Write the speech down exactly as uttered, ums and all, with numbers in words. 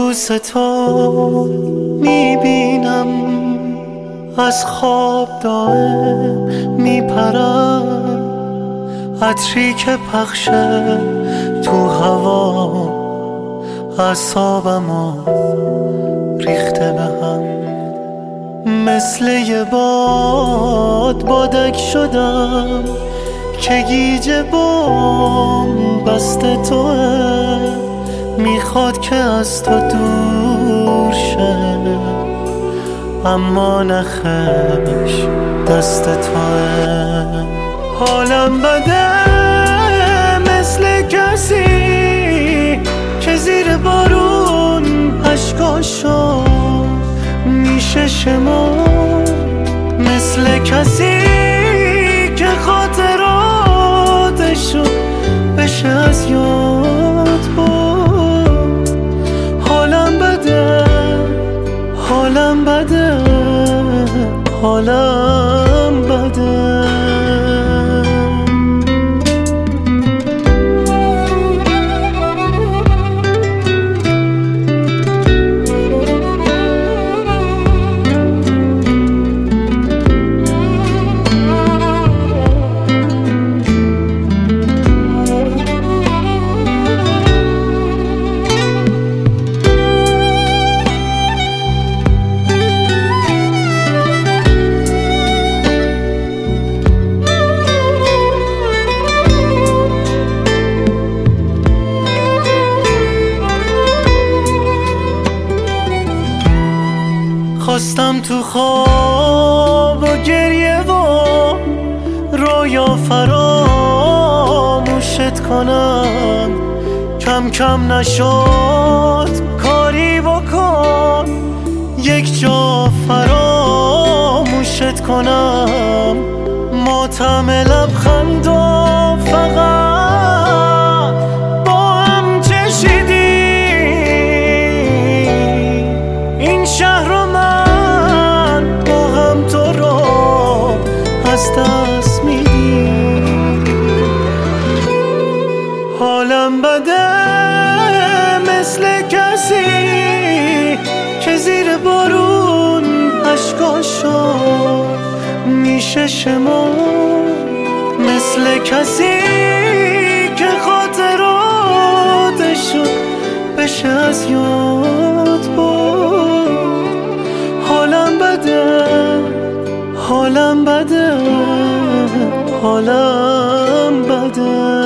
کابوس تو میبینم، از خواب دائم میپرم، عطری که پخشه تو هوا اعصابمو ریخته به هم. مثل یه باد بادک شدم که گیج بام بسته توه، میخواد که از تو دور شه، اما نخش دست توه. حالم بده مثل کسی که زیر بارون اشکاشو میشه شمرد، مثل کسی که خاطراتشو بشه از یاد برد. حالم بده حالم بده حالم بده. خواستم تو خواب و گریه و رویا فراموشت کنم، کم کم نشد کاری بکن یک جا فراموشت کنم. ماتم لبخند و فقط با هم چشیدیم، این شهر رو من با هم تو رو از دست میدیم. حالم بده مثل کسی که زیر بارون اشکاشو میشه شمرد، مثل کسی که خاطراتشو بشه از یاد برد. حالم بده حالم بده حالم بده.